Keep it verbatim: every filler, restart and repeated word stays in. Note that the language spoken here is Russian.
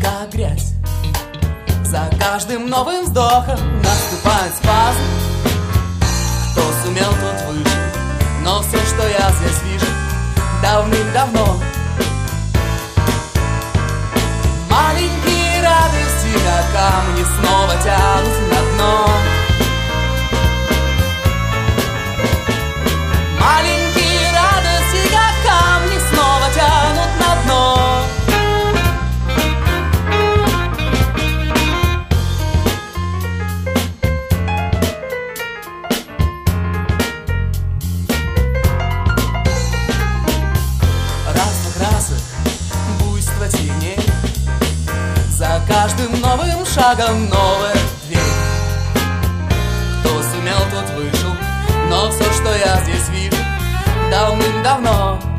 как грязь. За каждым новым вздохом наступает спазм. Кто сумел, тот выжил, но все, что я здесь вижу, давным-давно. Маленькие радости, как камни, снова тянут на дно. Маленькие радости, как камни, снова тянут на дно. Разных красок, буйство теней. За каждым новым шагом новая дверь. Кто сумел, тот вышел, но все, что я здесь вижу, давным-давно.